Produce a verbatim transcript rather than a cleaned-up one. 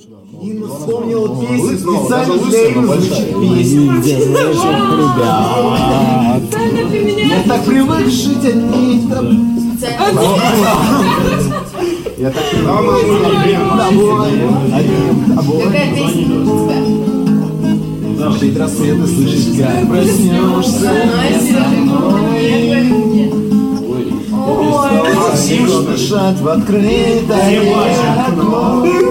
Инна вспомнила песню специально для Инны звучит песня. Я так привык жить одни. Я так привык Какая песня у тебя? жить рассветы, слышать, как проснешься. Дышать в открытое окно.